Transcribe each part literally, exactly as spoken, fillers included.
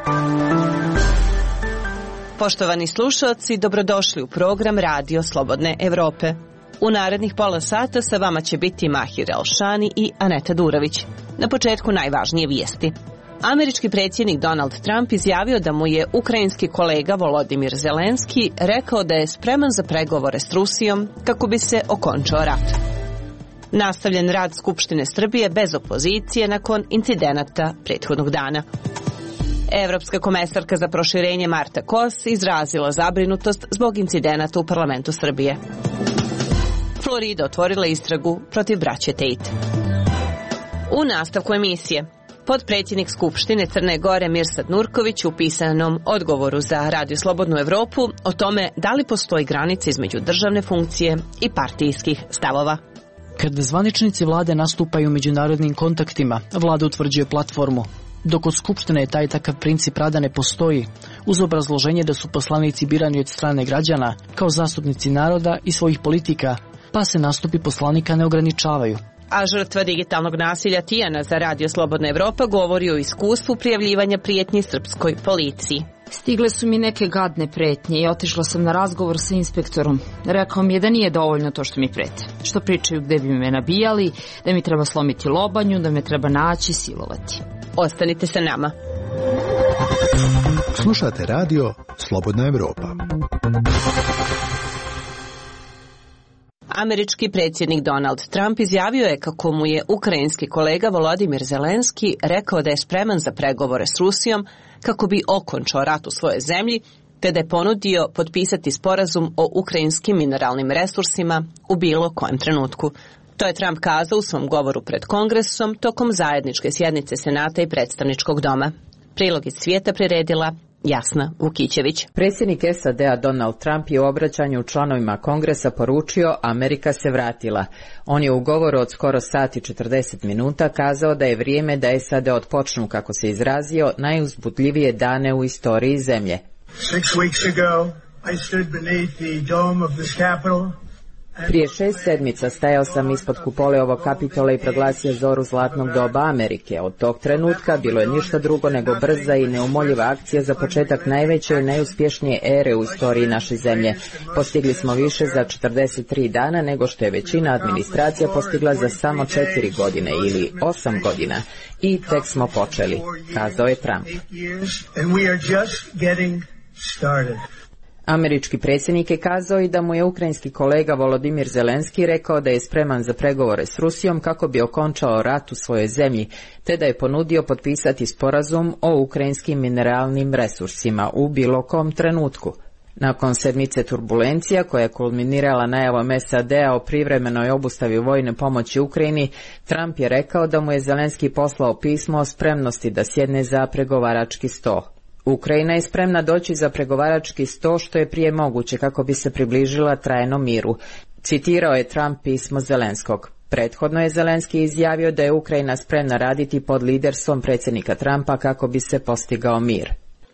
Poštovani slušalci, dobrodošli u program Radio Slobodne Evrope. U narednih pola sata sa vama će biti Mahir Elšani i Aneta Durović. Na početku najvažnije vijesti. Američki predsjednik Donald Trump izjavio da mu je ukrajinski kolega Volodimir Zelenski rekao da je spreman za pregovore s Rusijom kako bi se okončao rat. Nastavljen rad Skupštine Srbije bez opozicije nakon incidenata prethodnog dana. Evropska komesarka za proširenje Marta Kos izrazila zabrinutost zbog incidenata u parlamentu Srbije. Florida otvorila istragu protiv braće Tate. U nastavku emisije, potpredsjednik Skupštine Crne Gore Mirsad Nurković u pisanom odgovoru za Radio Slobodnu Evropu o tome da li postoji granica između državne funkcije i partijskih stavova. Kada zvaničnici vlade nastupaju u međunarodnim kontaktima, vlada utvrđuje platformu. Dok od Skupštine taj takav princip rada ne postoji, uz obrazloženje da su poslanici birani od strane građana kao zastupnici naroda i svojih politika, pa se nastupi poslanika ne ograničavaju. A žrtva digitalnog nasilja Tijana za Radio Slobodna Evropa govori o iskustvu prijavljivanja prijetnji srpskoj policiji. Stigle su mi neke gadne pretnje i otišla sam na razgovor sa inspektorom. Rekao mi je da nije dovoljno to što mi prete. Što pričaju gde bi me nabijali, da mi treba slomiti lobanju, da me treba naći, silovati. Ostanite sa nama. Slušate Radio Slobodna Evropa. Američki predsjednik Donald Trump izjavio je kako mu je ukrajinski kolega Volodimir Zelenski rekao da je spreman za pregovore s Rusijom kako bi okončao rat u svojoj zemlji, te da je ponudio potpisati sporazum o ukrajinskim mineralnim resursima u bilo kojem trenutku. To je Trump kazao u svom govoru pred Kongresom tokom zajedničke sjednice Senata i Predstavničkog doma. Prilog iz svijeta priredila Jasna Vukićević. Predsjednik S A D-a Donald Trump je u obraćanju članovima Kongresa poručio Amerika se vratila. On je u govoru od skoro sat i četrdeset minuta kazao da je vrijeme da S A D otpočnu, kako se izrazio, najuzbudljivije dane u istoriji zemlje. Six weeks ago, I stood beneath the dome of this Capitol. Prije šest sedmica stajao sam ispod kupole ovog Kapitola i proglasio zoru zlatnog doba Amerike. Od tog trenutka bilo je ništa drugo nego brza i neumoljiva akcija za početak najveće i najuspješnije ere u istoriji naše zemlje. Postigli smo više za četrdeset tri dana nego što je većina administracija postigla za samo četiri godine ili osam godina. I tek smo počeli, kazao je Trump. Američki predsjednik je kazao i da mu je ukrajinski kolega Volodimir Zelenski rekao da je spreman za pregovore s Rusijom kako bi okončao rat u svojoj zemlji, te da je ponudio potpisati sporazum o ukrajinskim mineralnim resursima u bilo kom trenutku. Nakon sedmice turbulencija koja je kulminirala najavom S A D-a o privremenoj obustavi vojne pomoći Ukrajini, Trump je rekao da mu je Zelenski poslao pismo o spremnosti da sjedne za pregovarački sto. Ukrajina je spremna doći za pregovarački sto što je prije moguće kako bi se približila trajnom miru. Citirao je Trump pismo Zelenskog. Prethodno je Zelenski izjavio da je Ukrajina spremna raditi pod liderstvom predsjednika Trumpa kako bi se postigao mir.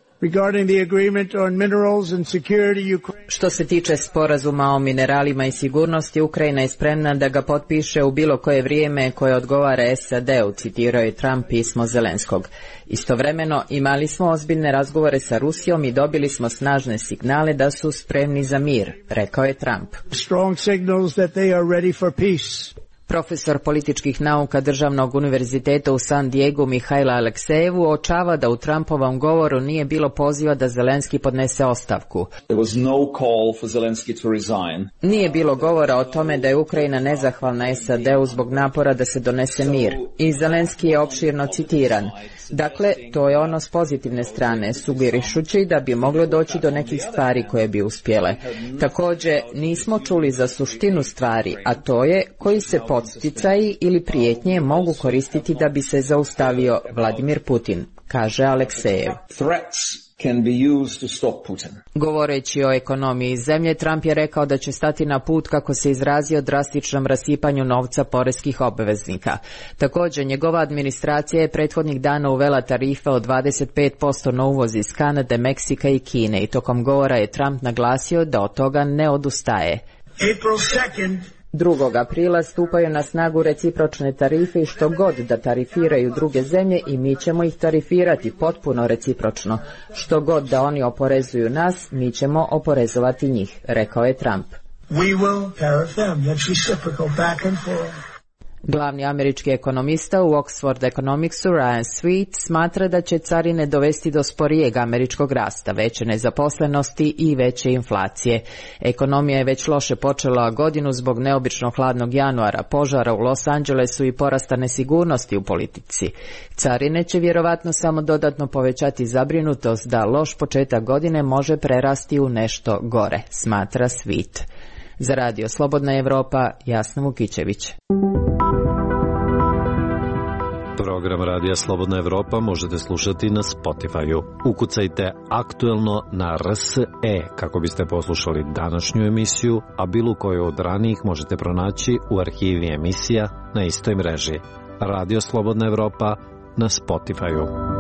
Što se tiče sporazuma o mineralima i sigurnosti, Ukrajina je spremna da ga potpiše u bilo koje vrijeme koje odgovara S A D-u, citirao je Trump pismo Zelenskog. Istovremeno, imali smo ozbiljne razgovore sa Rusijom i dobili smo snažne signale da su spremni za mir, rekao je Trump. Profesor političkih nauka Državnog univerziteta u San Diegu Mihajlo Aleksejev uočava da u Trumpovom govoru nije bilo poziva da Zelenski podnese ostavku. Nije bilo govora o tome da je Ukrajina nezahvalna S A D-u zbog napora da se donese mir. I Zelenski je opširno citiran. Dakle, to je ono s pozitivne strane, sugerišući da bi moglo doći do nekih stvari koje bi uspjele. Također, nismo čuli za suštinu stvari, a to je koji se podsticaji ili prijetnje mogu koristiti da bi se zaustavio Vladimir Putin, kaže Aleksejev. Can be used to stop Putin. Govoreći o ekonomiji zemlje, Trump je rekao da će stati na put, kako se izrazio, drastičnom rasipanju novca poreskih obveznika. Također, njegova administracija je prethodnih dana uvela tarife od dvadeset pet posto na uvoz iz Kanade, Meksika i Kine i tokom govora je Trump naglasio da od toga ne odustaje. drugog aprila stupaju na snagu recipročne tarife i što god da tarifiraju druge zemlje i mi ćemo ih tarifirati potpuno recipročno. Što god da oni oporezuju nas, mi ćemo oporezovati njih, rekao je Trump. We will tariff them. That's reciprocal back and forth. Glavni američki ekonomista u Oxford Economicsu Ryan Sweet smatra da će carine dovesti do sporijeg američkog rasta, veće nezaposlenosti i veće inflacije. Ekonomija je već loše počela godinu zbog neobično hladnog januara, požara u Los Angelesu i porasta nesigurnosti u politici. Carine će vjerovatno samo dodatno povećati zabrinutost da loš početak godine može prerasti u nešto gore, smatra Sweet. Za Radio Slobodna Evropa, Jasna Vukićević. Program Radija Slobodna Evropa možete slušati na Spotify-u. Ukucajte aktuelno na R S E kako biste poslušali današnju emisiju, a bilo koju od ranijih možete pronaći u arhivi emisija na istoj mreži. Radio Slobodna Evropa na Spotify-u.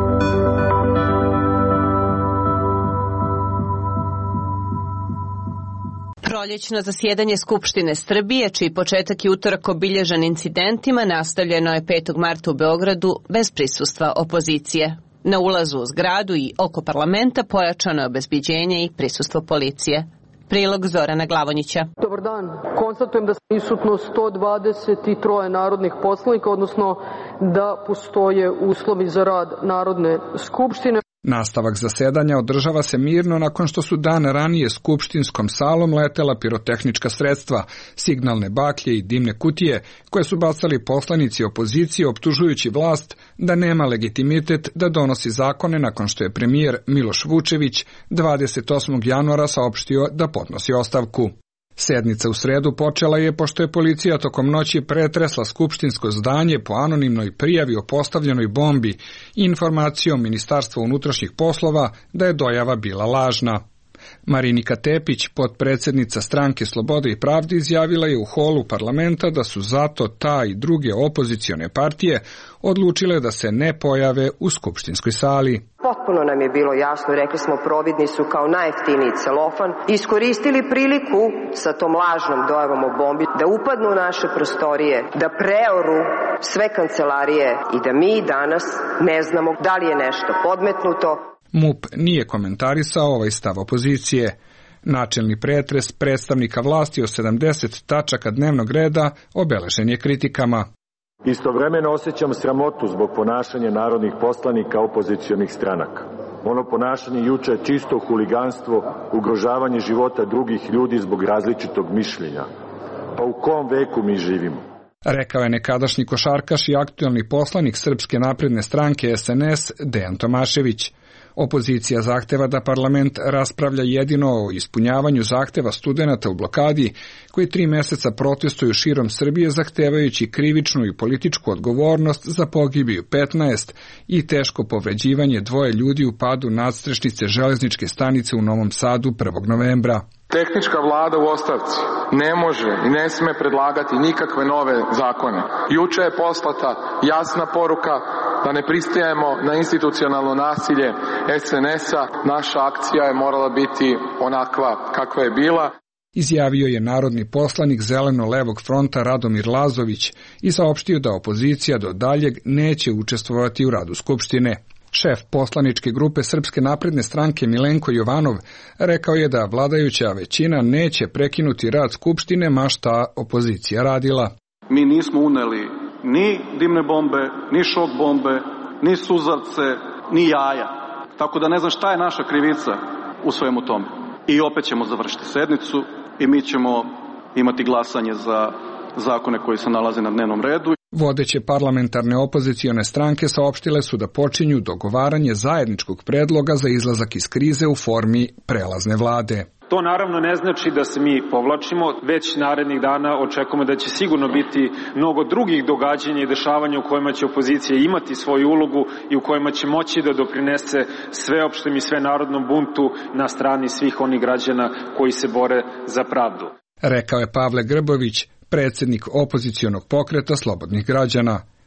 Proljećno zasjedanje Skupštine Srbije, čiji početak je utorak obilježen incidentima, nastavljeno je petog marta u Beogradu bez prisustva opozicije. Na ulazu u zgradu i oko parlamenta pojačano je obezbeđenje i prisustvo policije. Prilog Zorana Glavonjića. Dobar dan. Konstatujem da je prisutno sto dvadeset tri narodnih poslanika, odnosno da postoje uslovi za rad Narodne skupštine. Nastavak zasedanja održava se mirno nakon što su dan ranije skupštinskom salom letela pirotehnička sredstva, signalne baklje i dimne kutije, koje su bacali poslanici opozicije optužujući vlast da nema legitimitet da donosi zakone nakon što je premijer Miloš Vučević dvadeset osmog januara saopštio da podnosi ostavku. Sednica u sredu počela je pošto je policija tokom noći pretresla skupštinsko zdanje po anonimnoj prijavi o postavljenoj bombi i informacijom Ministarstva unutrašnjih poslova da je dojava bila lažna. Marinika Tepić, potpredsjednica stranke Slobode i pravde, izjavila je u holu parlamenta da su zato ta i druge opozicione partije odlučile da se ne pojave u skupštinskoj sali. Potpuno nam je bilo jasno, rekli smo providni su kao najjeftiniji celofan, iskoristili priliku sa tom lažnom dojavom o bombi da upadnu u naše prostorije, da preoru sve kancelarije i da mi danas ne znamo da li je nešto podmetnuto. MUP nije komentarisao ovaj stav opozicije. Načelni pretres predstavnika vlasti o sedamdeset tačaka dnevnog reda obeležen je kritikama. Istovremeno osjećam sramotu zbog ponašanja narodnih poslanika opozicionih stranaka. Ono ponašanje juče je čisto huliganstvo, ugrožavanje života drugih ljudi zbog različitog mišljenja. Pa u kom veku mi živimo? Rekao je nekadašnji košarkaš i aktuelni poslanik Srpske napredne stranke S N S Dejan Tomašević. Opozicija zahteva da parlament raspravlja jedino o ispunjavanju zahteva studenata u blokadi, koji tri meseca protestuju širom Srbije zahtevajući krivičnu i političku odgovornost za pogibiju petnaest i teško povređivanje dvoje ljudi u padu nadstrešnice železničke stanice u Novom Sadu prvog novembra. Tehnička vlada u ostavci ne može i ne sme predlagati nikakve nove zakone. Juče je poslata jasna poruka da ne pristajemo na institucionalno nasilje S N S-a. Naša akcija je morala biti onakva kakva je bila. Izjavio je narodni poslanik Zeleno-levog fronta Radomir Lazović i saopštio da opozicija do daljeg neće učestvovati u radu Skupštine. Šef poslaničke grupe Srpske napredne stranke Milenko Jovanov rekao je da vladajuća većina neće prekinuti rad Skupštine, ma šta opozicija radila. Mi nismo uneli ni dimne bombe, ni šok bombe, ni suzavce, ni jaja. Tako da ne znam šta je naša krivica u svemu tome. I opet ćemo završiti sednicu i mi ćemo imati glasanje za zakone koji se nalaze na dnevnom redu. Vodeće parlamentarne opozicione stranke saopštile su da počinju dogovaranje zajedničkog predloga za izlazak iz krize u formi prelazne vlade. To naravno ne znači da se mi povlačimo, već narednih dana očekujemo da će sigurno biti mnogo drugih događanja i dešavanja u kojima će opozicija imati svoju ulogu i u kojima će moći da doprinese sveopštem i svenarodnom buntu na strani svih onih građana koji se bore za pravdu. Rekao je Pavle Grbović, predsjednik opozicionog pokreta Slobodnih građana.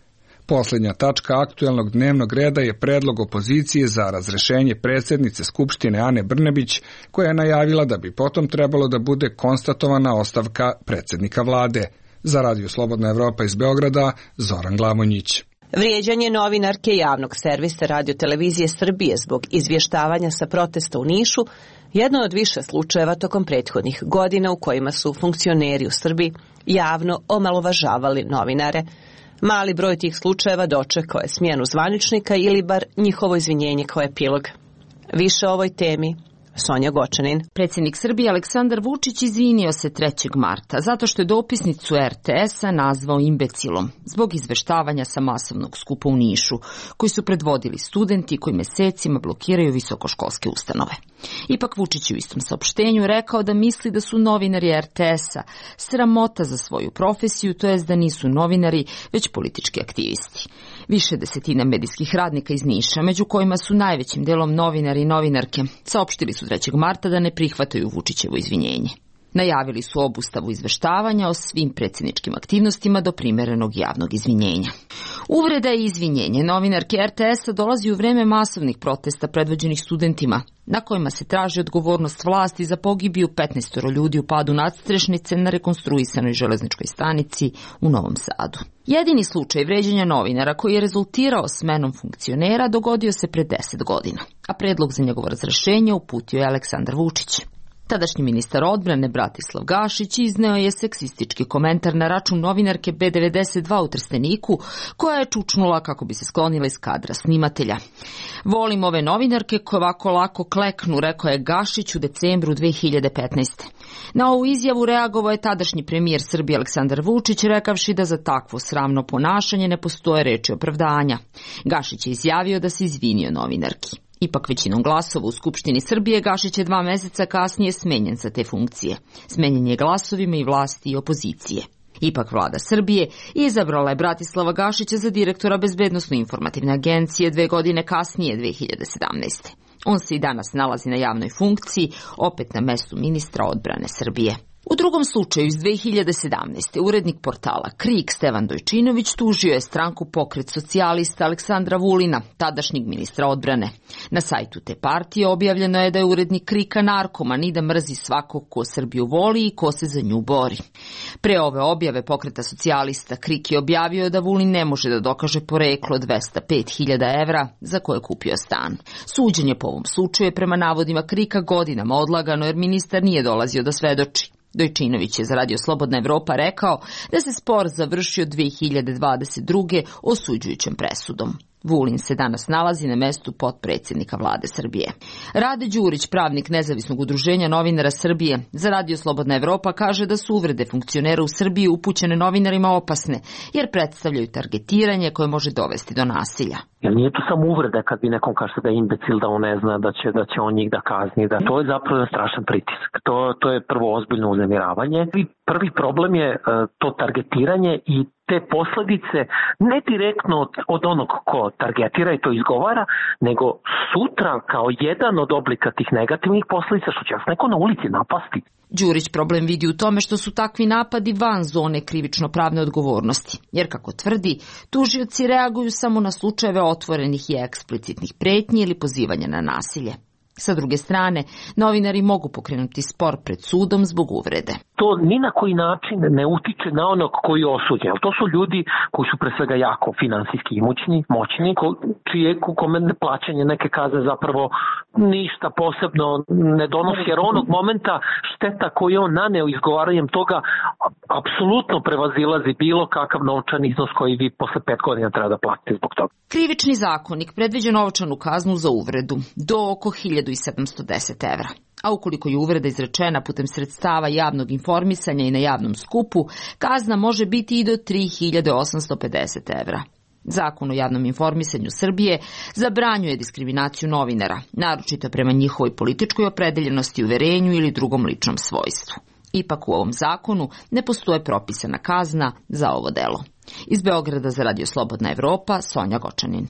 Poslednja tačka aktuelnog dnevnog reda je predlog opozicije za razrešenje predsednice Skupštine Ane Brnabić, koja je najavila da bi potom trebalo da bude konstatovana ostavka predsednika vlade. Za Radio Slobodna Evropa iz Beograda, Zoran Glamonjić. Vrijeđanje novinarke javnog servisa Radio-televizije Srbije zbog izvještavanja sa protesta u Nišu jedno od više slučajeva tokom prethodnih godina u kojima su funkcioneri u Srbiji javno omalovažavali novinare. Mali broj tih slučajeva dočekao je smjenu zvaničnika ili bar njihovo izvinjenje kao epilog. Više o ovoj temi Sonja Gočanin. Predsjednik Srbije Aleksandar Vučić izvinio se trećeg marta zato što je dopisnicu er te es-a nazvao imbecilom zbog izveštavanja sa masovnog skupa u Nišu, koji su predvodili studenti koji mesecima blokiraju visokoškolske ustanove. Ipak Vučić u istom saopštenju rekao da misli da su novinari er te es-a sramota za svoju profesiju, to jest da nisu novinari, već politički aktivisti. Više desetina medijskih radnika iz Niša, među kojima su najvećim delom novinari i novinarke, saopštili su trećeg marta da ne prihvataju Vučićevo izvinjenje. Najavili su obustavu izveštavanja o svim predsjedničkim aktivnostima do primerenog javnog izvinjenja. Uvreda i izvinjenje novinarke er te es-a dolazi u vreme masovnih protesta predvođenih studentima, na kojima se traži odgovornost vlasti za pogibiju petnaestoro ljudi u padu nadstrešnice na rekonstruisanoj železničkoj stanici u Novom Sadu. Jedini slučaj vređanja novinara koji je rezultirao smenom funkcionera dogodio se pre deset godina, a predlog za njegovo razrešenje uputio je Aleksandar Vučić. Tadašnji ministar odbrane Bratislav Gašić izneo je seksistički komentar na račun novinarke be devedeset dva u Trsteniku, koja je čučnula kako bi se sklonila iz kadra snimatelja. Volim ove novinarke koje ovako lako kleknu, rekao je Gašić u decembru dve hiljade petnaeste. Na ovu izjavu reagovao je tadašnji premijer Srbije Aleksandar Vučić, rekavši da za takvo sramno ponašanje ne postoje reči opravdanja. Gašić je izjavio da se izvinio novinarki. Ipak većinom glasova u Skupštini Srbije Gašić je dva meseca kasnije smenjen sa te funkcije. Smenjen je glasovima i vlasti i opozicije. Ipak vlada Srbije izabrala je Bratislava Gašića za direktora Bezbednosno-informativne agencije dve godine kasnije, dve hiljade sedamnaeste. On se i danas nalazi na javnoj funkciji, opet na mestu ministra odbrane Srbije. U drugom slučaju iz dve hiljade sedamnaeste. urednik portala Krik Stevan Dojčinović tužio je stranku Pokret socijalista Aleksandra Vulina, tadašnjeg ministra odbrane. Na sajtu te partije objavljeno je da je urednik Krika narkoman i da mrzi svakog ko Srbiju voli i ko se za nju bori. Pre ove objave Pokreta socijalista Krik je objavio da Vulin ne može da dokaže poreklo dvesta pet hiljada evra za koje je kupio stan. Suđenje po ovom slučaju je prema navodima Krika godinama odlagano jer ministar nije dolazio da svedoči. Dojčinović je za Radio Slobodna Evropa rekao da se spor završio dve hiljade dvadeset druge osuđujućom presudom. Vulin se danas nalazi na mestu potpredsjednika vlade Srbije. Rade Đurić, pravnik nezavisnog udruženja novinara Srbije, za Radio Slobodna Evropa kaže da su uvrede funkcionera u Srbiji upućene novinarima opasne, jer predstavljaju targetiranje koje može dovesti do nasilja. Jer nije to samo uvreda kad bi nekom kaže da je imbecil, da on ne zna da će, da će on njih da kazni. Da to je zapravo strašan pritisak. To, to je prvo ozbiljno uznemiravanje. I prvi problem je uh, to targetiranje i te posljedice ne direktno od, od onog ko targetira i to izgovara, nego sutra kao jedan od oblika tih negativnih posljedica što će vas neko na ulici napasti. Đurić problem vidi u tome što su takvi napadi van zone krivično-pravne odgovornosti, jer kako tvrdi, tužioci reaguju samo na slučajeve otvorenih i eksplicitnih pretnji ili pozivanja na nasilje. Sa druge strane, novinari mogu pokrenuti spor pred sudom zbog uvrede. To ni na koji način ne utiče na onog koji je osuđen. To su ljudi koji su pre svega jako finansijski imućni, moćni, ko, čije kome plaćanje neke kazne zapravo ništa posebno ne donosi, jer onog momenta šteta koju on naneo izgovaranjem toga apsolutno prevazilazi bilo kakav novčan iznos koji vi posle pet godina treba da platite zbog toga. Krivični zakonik predviđa novčanu kaznu za uvredu do oko hiljadu sedamsto deset evra. A ukoliko je uvreda izrečena putem sredstava javnog informisanja i na javnom skupu, kazna može biti i do tri hiljade osamsto pedeset evra. Zakon o javnom informisanju Srbije zabranjuje diskriminaciju novinara, naročito prema njihovoj političkoj opredeljenosti, uverenju ili drugom ličnom svojstvu. Ipak u ovom zakonu ne postoje propisana kazna za ovo delo. Iz Beograda za Radio Slobodna Evropa, Sonja Gočanin.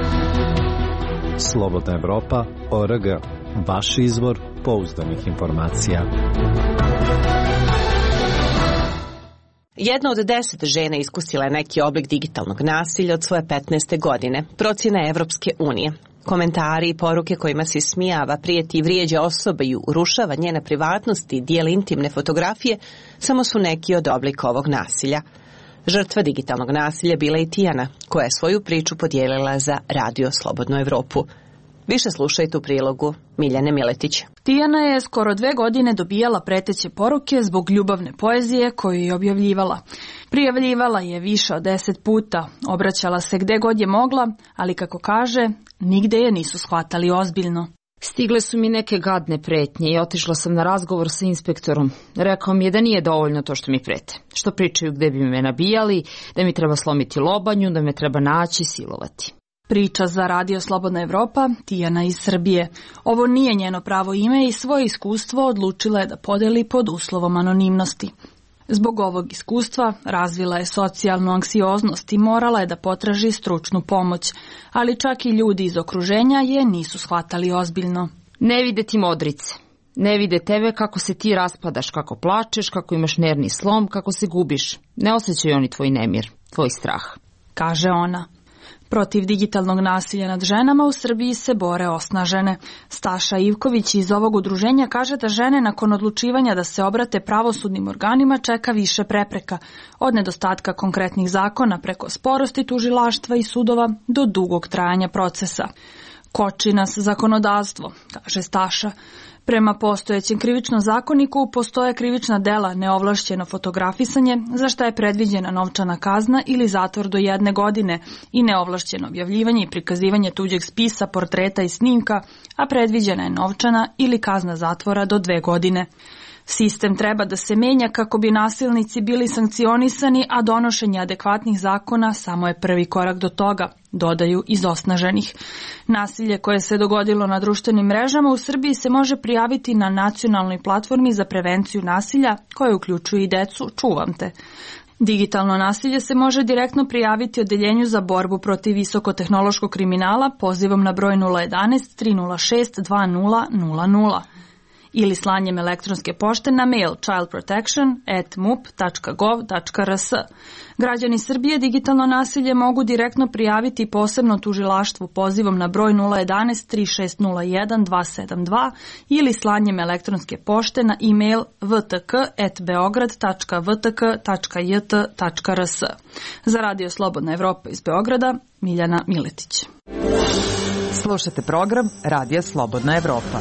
Slobodna Evropa, O R G. Vaš izvor pouzdanih informacija. Jedna od deset žena iskusila je neki oblik digitalnog nasilja od svoje petnaeste godine, procjena Evropske unije. Komentari i poruke kojima se smijava, prijeti i vrijeđa osoba i urušava njena privatnost i dijeli intimne fotografije samo su neki od oblika ovog nasilja. Žrtva digitalnog nasilja bila je i Tijana, koja je svoju priču podijelila za Radio Slobodnu Evropu. Više slušajte u prilogu Miljane Miletić. Tijana je skoro dve godine dobijala preteće poruke zbog ljubavne poezije koju je objavljivala. Prijavljivala je više od deset puta, obraćala se gde god je mogla, ali kako kaže, nigde je nisu shvatali ozbiljno. Stigle su mi neke gadne pretnje i otišla sam na razgovor sa inspektorom. Rekao mi je da nije dovoljno to što mi prete. Što pričaju gde bi me nabijali, da mi treba slomiti lobanju, da me treba naći, silovati. Priča za Radio Slobodna Evropa, Tijana iz Srbije. Ovo nije njeno pravo ime i svoje iskustvo odlučila je da podeli pod uslovom anonimnosti. Zbog ovog iskustva razvila je socijalnu anksioznost i morala je da potraži stručnu pomoć, ali čak i ljudi iz okruženja je nisu shvatali ozbiljno. Ne vide ti modrice, ne vide tebe kako se ti raspadaš, kako plačeš, kako imaš nervni slom, kako se gubiš. Ne osjećaju oni tvoj nemir, tvoj strah, kaže ona. Protiv digitalnog nasilja nad ženama u Srbiji se bore osnažene. Staša Ivković iz ovog udruženja kaže da žene nakon odlučivanja da se obrate pravosudnim organima čeka više prepreka, od nedostatka konkretnih zakona preko sporosti tužilaštva i sudova do dugog trajanja procesa. Koči nas zakonodavstvo, kaže Staša. Prema postojećem krivičnom zakoniku postoje krivična dela neovlašćeno fotografisanje, za šta je predviđena novčana kazna ili zatvor do jedne godine i neovlašćeno objavljivanje i prikazivanje tuđeg spisa, portreta i snimka, a predviđena je novčana ili kazna zatvora do dve godine. Sistem treba da se menja kako bi nasilnici bili sankcionisani, a donošenje adekvatnih zakona samo je prvi korak do toga, dodaju iz osnaženih. Nasilje koje se dogodilo na društvenim mrežama u Srbiji se može prijaviti na nacionalnoj platformi za prevenciju nasilja, koja uključuje i decu Čuvam te. Digitalno nasilje se može direktno prijaviti Odeljenju za borbu protiv visokotehnološkog kriminala pozivom na broj nula jedanaest tri nula šest dva nula nula nula. Ili slanjem elektronske pošte na mail childprotection at mup tačka gov tačka rs. Građani Srbije digitalno nasilje mogu direktno prijaviti posebno tužilaštvu pozivom na broj nula jedanaest tri šest nula jedan dva sedam dva ili slanjem elektronske pošte na e-mail vtk at beograd tačka vtk tačka jt tačka rs. Za Radio Slobodna Evropa iz Beograda, Miljana Miletić. Slušate program Radija Slobodna Evropa.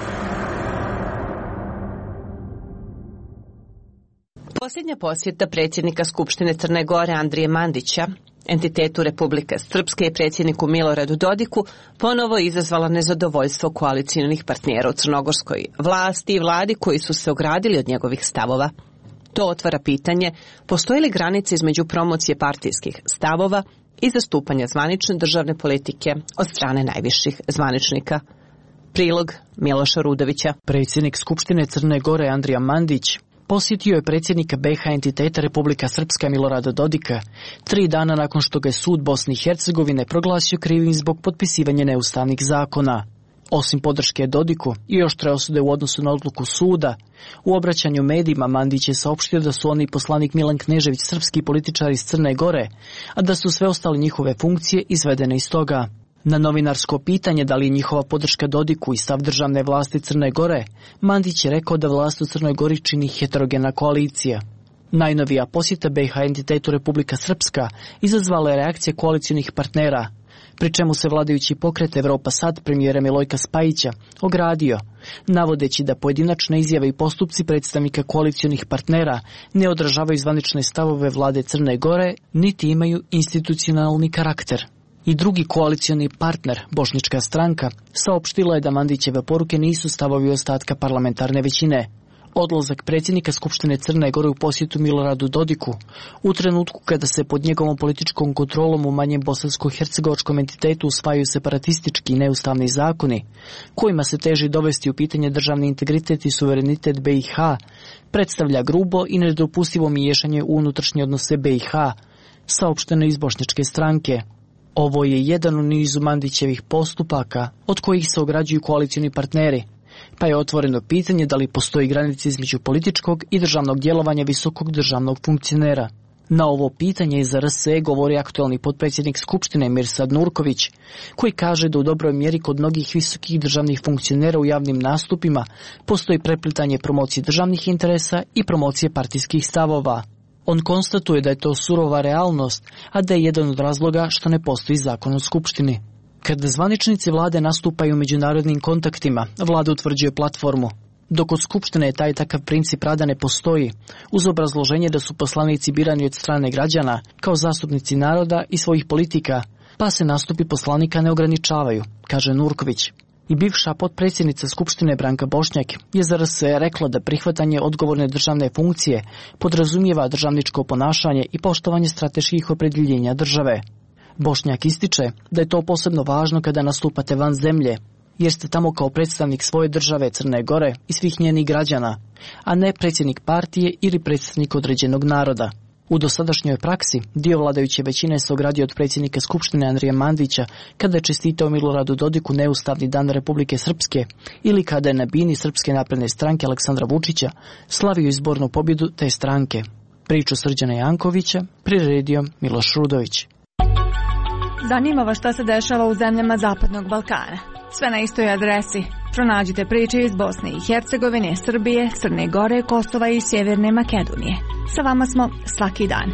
Posljednja posjeta predsjednika Skupštine Crne Gore Andrije Mandića, entitetu Republike Srpske i predsjedniku Miloradu Dodiku, ponovo izazvala nezadovoljstvo koalicijnih partnera u crnogorskoj vlasti i vladi koji su se ogradili od njegovih stavova. To otvara pitanje, postoje li granice između promocije partijskih stavova i zastupanja zvanične državne politike od strane najviših zvaničnika. Prilog Miloša Rudovića. Predsjednik Skupštine Crne Gore Andrija Mandić posjetio je predsjednika be ha entiteta Republika Srpska Milorada Dodika tri dana nakon što ga je sud Bosne i Hercegovine proglasio krivim zbog potpisivanja neustavnih zakona. Osim podrške Dodiku i oštre osude u odnosu na odluku suda, u obraćanju medijima Mandić je saopštio da su oni poslanik Milan Knežević srpski političar iz Crne Gore, a da su sve ostale njihove funkcije izvedene iz toga. Na novinarsko pitanje da li je njihova podrška Dodiku i stav državne vlasti Crne Gore, Mandić je rekao da vlast u Crnoj Gori čini heterogena koalicija. Najnovija posjeta be ha entitetu Republika Srpska izazvala je reakcije koalicionih partnera, pri čemu se vladajući pokret Evropa Sad premijera Milojka Spajića ogradio, navodeći da pojedinačne izjave i postupci predstavnika koalicionih partnera ne odražavaju zvanične stavove vlade Crne Gore, niti imaju institucionalni karakter. I drugi koalicioni partner, Bošnjačka stranka, saopštila je da Mandićeve poruke nisu stavovi ostatka parlamentarne većine. Odlazak predsjednika Skupštine Crne Gore u posjetu Miloradu Dodiku, u trenutku kada se pod njegovom političkom kontrolom u manjem bosansko-hercegovačkom entitetu usvajaju separatistički i neustavni zakoni, kojima se teži dovesti u pitanje državni integritet i suverenitet be i ha, predstavlja grubo i nedopustivo miješanje u unutrašnje odnose be i ha, saopšteno iz Bošnjačke stranke. Ovo je jedan u nizu Mandićevih postupaka od kojih se ograđuju koalicioni partneri, pa je otvoreno pitanje da li postoji granica između političkog i državnog djelovanja visokog državnog funkcionera. Na ovo pitanje iz R S E govori aktualni potpredsjednik Skupštine Mirsad Nurković, koji kaže da u dobroj mjeri kod mnogih visokih državnih funkcionera u javnim nastupima postoji preplitanje promocije državnih interesa i promocije partijskih stavova. On konstatuje da je to surova realnost, a da je jedan od razloga što ne postoji zakon o Skupštini. Kada zvaničnici vlade nastupaju u međunarodnim kontaktima, vlada utvrđuje platformu. Dok od Skupštine taj takav princip rada ne postoji, uz obrazloženje da su poslanici birani od strane građana, kao zastupnici naroda i svojih politika, pa se nastupi poslanika ne ograničavaju, kaže Nurković. I bivša potpredsjednica Skupštine Branka Bošnjak je za R S E rekla da prihvatanje odgovorne državne funkcije podrazumijeva državničko ponašanje i poštovanje strateških opredjeljenja države. Bošnjak ističe da je to posebno važno kada nastupate van zemlje, jer ste tamo kao predstavnik svoje države Crne Gore i svih njenih građana, a ne predsjednik partije ili predstavnik određenog naroda. U dosadašnjoj praksi dio vladajuće većine se ogradio od predsjednika Skupštine Andrija Mandića kada je čestitao Miloradu Dodiku neustavni dan Republike Srpske ili kada je na bini Srpske napredne stranke Aleksandra Vučića slavio izbornu pobjedu te stranke. Priču Srđana Jankovića priredio Miloš Rudović. Zanima vas šta se dešava u zemljama Zapadnog Balkana? Sve na istoj adresi. Pronađite priče iz Bosne i Hercegovine, Srbije, Crne Gore, Kosova i Sjeverne Makedonije. Sa vama smo svaki dan.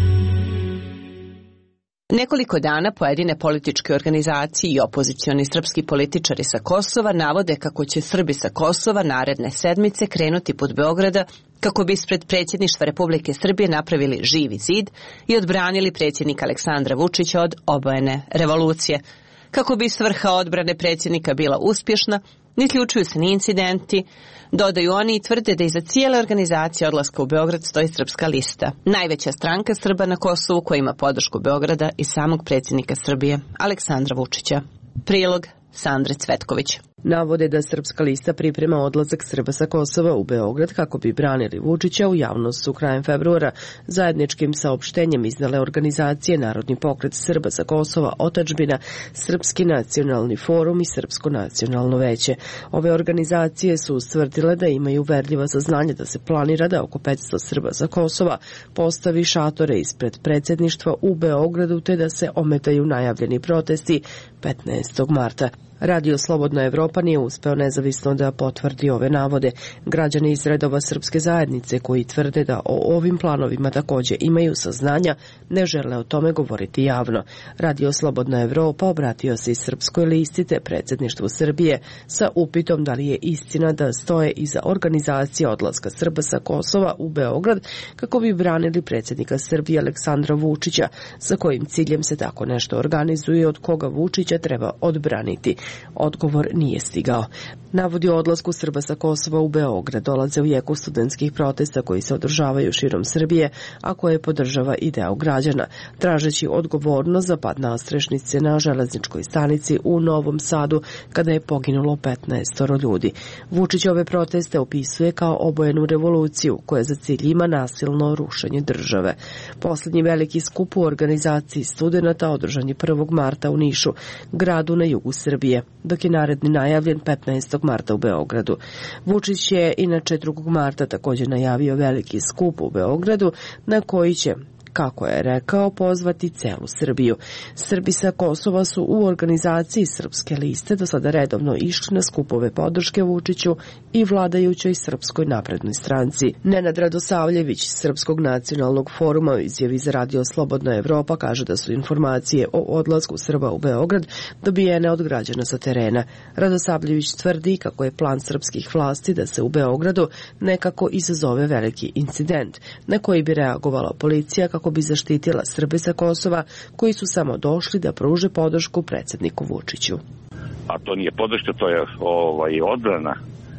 Nekoliko dana pojedine političke organizacije i opozicioni srpski političari sa Kosova navode kako će Srbi sa Kosova naredne sedmice krenuti put Beograda kako bi ispred predsjedništva Republike Srbije napravili živi zid i odbranili predsjednika Aleksandra Vučića od obojene revolucije. Kako bi svrha odbrane predsjednika bila uspješna, ne isključuju se ni incidenti, dodaju oni i tvrde da iza cijele organizacije odlaska u Beograd stoji Srpska lista, najveća stranka Srba na Kosovu koja ima podršku Beograda i samog predsjednika Srbije, Aleksandra Vučića. Prilog Sandre Cvetković. Navode da Srpska lista priprema odlazak Srba sa Kosova u Beograd kako bi branili Vučića. U javnost su krajem februara zajedničkim saopštenjem iznale organizacije Narodni pokret Srba sa Kosova, Otadžbina, Srpski nacionalni forum i Srpsko nacionalno veće. Ove organizacije su ustvrdile da imaju uverljiva saznanja da se planira da oko petsto Srba sa Kosova postavi šatore ispred predsjedništva u Beogradu te da se ometaju najavljeni protesti petnaestog marta. Radio Slobodna Evropa nije uspeo nezavisno da potvrdi ove navode. Građani iz redova srpske zajednice koji tvrde da o ovim planovima također imaju saznanja, ne žele o tome govoriti javno. Radio Slobodna Evropa obratio se i Srpskoj listi te predsjedništvu Srbije sa upitom da li je istina da stoje iza organizacije odlaska Srba sa Kosova u Beograd kako bi branili predsjednika Srbije Aleksandra Vučića, sa kojim ciljem se tako nešto organizuje i od koga Vučića treba odbraniti. Odgovor nije stigao. Navodi o odlasku Srba sa Kosova u Beograd dolaze u jeku studentskih protesta koji se održavaju širom Srbije, a koje podržava i deo građana, tražeći odgovornost za pad nastrešnice na železničkoj stanici u Novom Sadu kada je poginulo petnaestoro ljudi. Vučić ove proteste opisuje kao obojenu revoluciju koja za cilj ima nasilno rušenje države. Posljednji veliki skup u organizaciji studenata održan je prvog marta u Nišu, gradu na jugu Srbije, dok je naredni najavljen petnaestog marta u Beogradu. Vučić je inače drugog marta također najavio veliki skup u Beogradu na koji će, kako je rekao, pozvati celu Srbiju. Srbi sa Kosova su u organizaciji Srpske liste do sada redovno išli na skupove podrške Vučiću i vladajućoj Srpskoj naprednoj stranci. Nenad Radosavljević iz Srpskog nacionalnog foruma u izjavi za Radio Slobodna Evropa kaže da su informacije o odlasku Srba u Beograd dobijene od građana sa terena. Radosavljević tvrdi kako je plan srpskih vlasti da se u Beogradu nekako izazove veliki incident na koji bi reagovala policija kako bi zaštitila Srbe sa Kosova koji su samo došli da pruže podršku predsjedniku Vučiću. A to nije podrška, to je ovaj, odbrana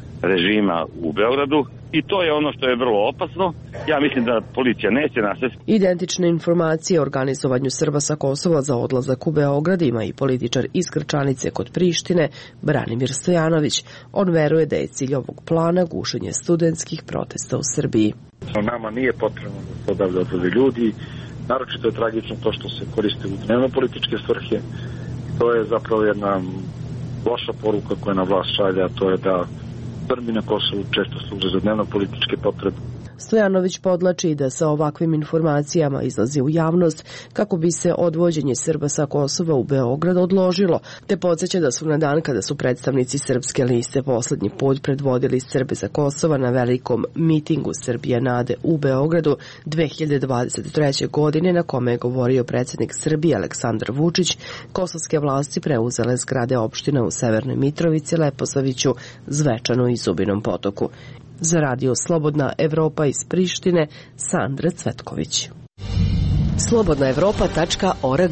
režima u Beogradu i to je ono što je vrlo opasno. Ja mislim da policija neće nasesti. Identične informacije o organizovanju Srba sa Kosova za odlazak u Beograd ima i političar iz Grčanice kod Prištine, Branimir Stojanović. On veruje da je cilj ovog plana gušenje studentskih protesta u Srbiji. Nama nije potrebno da odavde odlaze ljudi, naročito je tragično to što se koriste u dnevno političke svrhe. To je zapravo jedna loša poruka koja na vlast šalja, to je da Srbi na Kosovu često služe za dnevno političke potrebe. Stojanović podlači da sa ovakvim informacijama izlazi u javnost kako bi se odvođenje Srba sa Kosova u Beograd odložilo, te podsjeća da su na dan kada su predstavnici Srpske liste poslednji put predvodili Srbe sa Kosova na velikom mitingu Srbije Nade u Beogradu dve hiljade dvadeset treće. godine, na kome je govorio predsjednik Srbije Aleksandar Vučić, kosovske vlasti preuzele zgrade opština u Severnoj Mitrovici, Leposaviću, Zvečanu i Zubinom Potoku. Za radio Slobodna Evropa iz Prištine, Sandra Cvetković. slobodna evropa tačka org.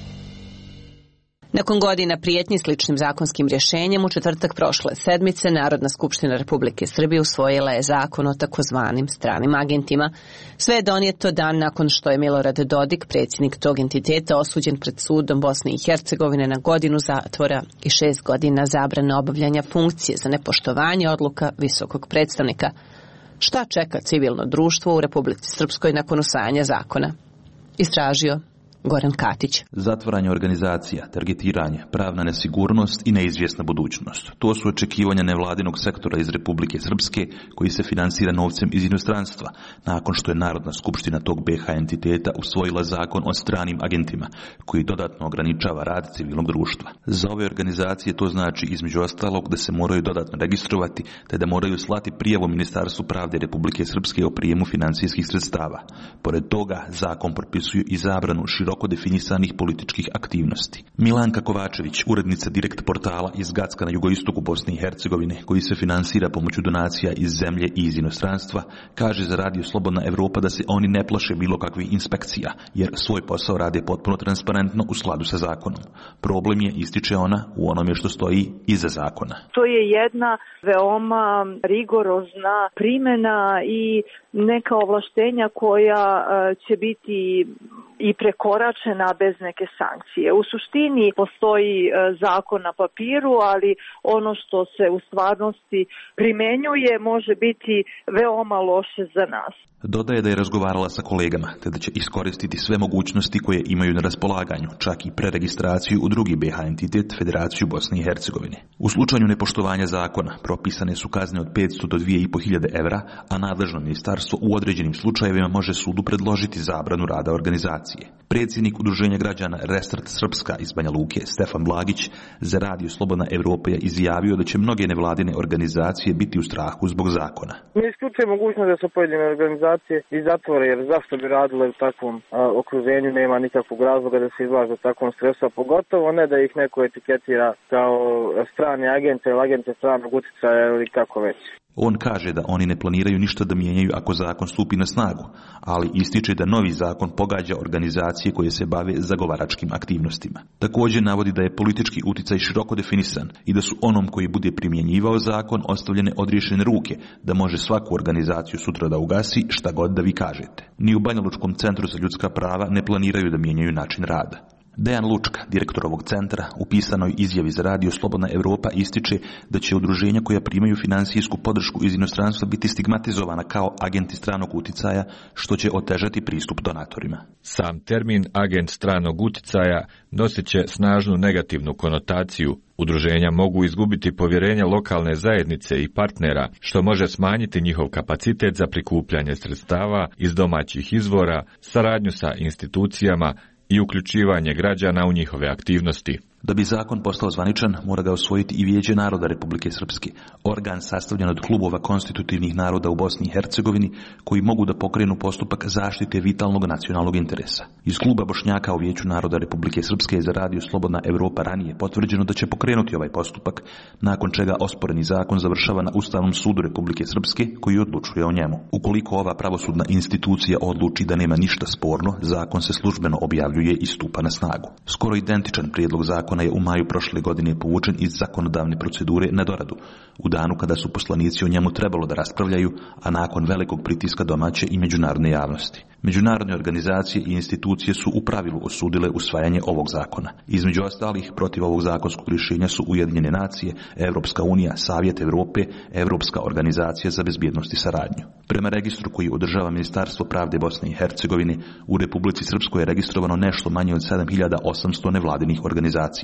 Nakon godina prijetnji sličnim zakonskim rješenjem, u četvrtak prošle sedmice Narodna skupština Republike Srbije usvojila je zakon o takozvanim stranim agentima. Sve je donijeto dan nakon što je Milorad Dodik, predsjednik tog entiteta, osuđen pred sudom Bosne i Hercegovine na godinu zatvora i šest godina zabrane obavljanja funkcije za nepoštovanje odluka visokog predstavnika. Šta čeka civilno društvo u Republici Srpskoj nakon usvajanja zakona? Istražio Goran Katić. Zatvaranje organizacija, targetiranje, pravna nesigurnost i neizvjesna budućnost. To su očekivanja nevladinog sektora iz Republike Srpske koji se finansira novcem iz inostranstva, nakon što je Narodna skupština tog be ha entiteta usvojila zakon o stranim agentima, koji dodatno ograničava rad civilnog društva. Za ove organizacije to znači između ostalog da se moraju dodatno registrovati, te da moraju slati prijavu Ministarstvu pravde Republike Srpske o prijemu financijskih sredstava. Pored toga, zakon propisuju i zabranu široko definisanih političkih aktivnosti. Milanka Kovačević, urednica Direkt portala iz Gacka na jugoistoku Bosne i Hercegovine, koji se finansira pomoću donacija iz zemlje i iz inostranstva, kaže za radio Slobodna Evropa da se oni ne plaše bilo kakvih inspekcija, jer svoj posao rade potpuno transparentno u skladu sa zakonom. Problem je, ističe ona, u onome što stoji iza zakona. To je jedna veoma rigorozna primjena i neka ovlaštenja koja će biti i prekoračena bez neke sankcije. U suštini postoji zakon na papiru, ali ono što se u stvarnosti primenjuje može biti veoma loše za nas. Dodaje da je razgovarala sa kolegama, te da će iskoristiti sve mogućnosti koje imaju na raspolaganju, čak i preregistraciju u drugi be ha entitet Federaciju Bosne i Hercegovine. U slučaju nepoštovanja zakona propisane su kazne od petsto do dvije i po hiljade evra, a nadležno ministarstvo u određenim slučajevima može sudu predložiti zabranu rada organizacije. Predsjednik Udruženja građana Restart Srpska iz Banja Luke, Stefan Blagić, za radio Slobodna Evropa je izjavio da će mnoge nevladine organizacije biti u strahu zbog zakona. Ne isključuje mogućnost da su pojedine organizacije i zatvore, jer zašto bi radile u takvom a, okruženju, nema nikakvog razloga da se izlaže takvom stresu, pogotovo ne da ih neko etiketira kao strani agente ili agente stranog uticaja ili kako već. On kaže da oni ne planiraju ništa da mijenjaju ako zakon stupi na snagu, ali ističe da novi zakon pogađa organizacije koje se bave zagovaračkim aktivnostima. Također navodi da je politički uticaj široko definisan i da su onom koji bude primjenjivao zakon ostavljene odriješene ruke, da može svaku organizaciju sutra da ugasi šta god da vi kažete. Ni u Banjalučkom centru za ljudska prava ne planiraju da mijenjaju način rada. Dejan Lučka, direktor ovog centra, u pisanoj izjavi za radio Slobodna Evropa ističe da će udruženja koja primaju financijsku podršku iz inostranstva biti stigmatizovana kao agenti stranog uticaja, što će otežati pristup donatorima. Sam termin agent stranog uticaja nosit će snažnu negativnu konotaciju. Udruženja mogu izgubiti povjerenje lokalne zajednice i partnera, što može smanjiti njihov kapacitet za prikupljanje sredstava iz domaćih izvora, saradnju sa institucijama i uključivanje građana u njihove aktivnosti. Da bi zakon postao zvaničan, mora ga osvojiti i Vijeće naroda Republike Srpske, organ sastavljen od klubova konstitutivnih naroda u Bosni i Hercegovini, koji mogu da pokrenu postupak zaštite vitalnog nacionalnog interesa. Iz kluba Bošnjaka u Vijeću naroda Republike Srpske je za radio Slobodna Evropa ranije potvrđeno da će pokrenuti ovaj postupak, nakon čega osporeni zakon završava na Ustavnom sudu Republike Srpske, koji odlučuje o njemu. Ukoliko ova pravosudna institucija odluči da nema ništa sporno, zakon se službeno objavljuje i stupa na snagu. Skoro identičan prijedlog zakona je u maju prošle godine povučen iz zakonodavne procedure na doradu, u danu kada su poslanici o njemu trebalo da raspravljaju, a nakon velikog pritiska domaće i međunarodne javnosti. Međunarodne organizacije i institucije su u pravilu osudile usvajanje ovog zakona. Između ostalih, protiv ovog zakonskog rješenja su Ujedinjene nacije, Evropska unija, Savjet Evrope, Evropska organizacija za bezbjednost i saradnju. Prema registru koji održava Ministarstvo pravde Bosne i Hercegovine, u Republici Srpskoj je registrovano nešto manje od sedam hiljada osamsto nevladinih organizacija.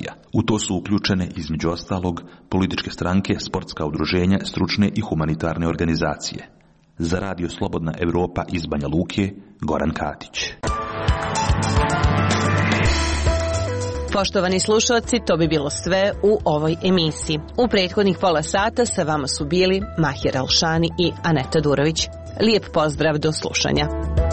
organizacija. U to su uključene, između ostalog, političke stranke, sportska udruženja, stručne i humanitarne organizacije. Za Radio Slobodna Evropa iz Banja Luke, Goran Katić. Poštovani slušalci, to bi bilo sve u ovoj emisiji. U prethodnih pola sata sa vama su bili Mahir Alšani i Aneta Durović. Lijep pozdrav, do slušanja.